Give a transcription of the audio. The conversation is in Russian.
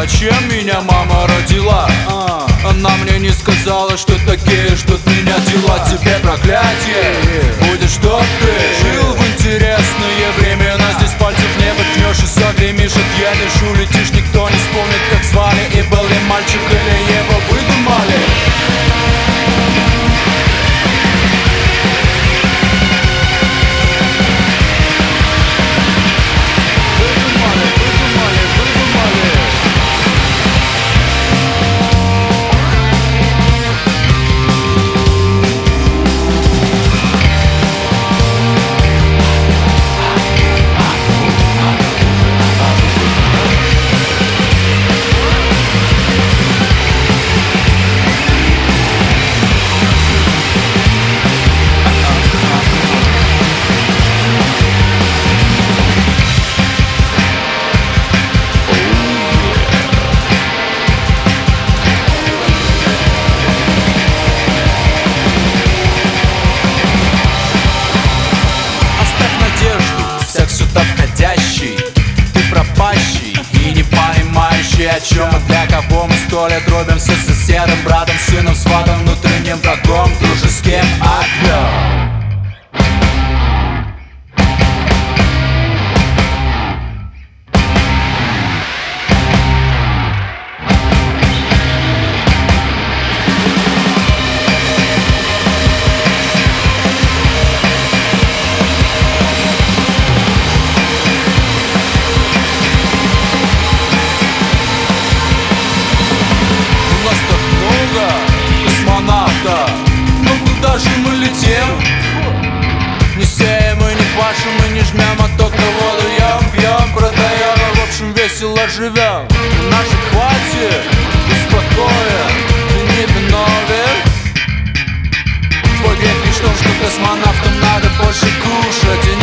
зачем меня мама родила? Она мне не сказала, что такие ждут меня дела. Тебе проклятие, будет, чтоб ты жил в интересное времена. Здесь пальцев не воткнешь и загремишь, отъедешь, улетишь. Никто не вспомнит, как звали и был ли мальчик или его выдумали. Всех сюда входящий, ты пропащий и не понимающий, о чем и для кого мы 100 лет рубимся с соседом, братом, сыном, сватом, внутренним врагом, дружеским огнем. Но куда же мы летим? Не сеем и не пашем, и не жмем, а только воду ем, пьем, продаем, а в общем весело живем. Наших хватит, успокоен, ты не виновен. Твой грех лишь в том, что космонавтам надо больше кушать.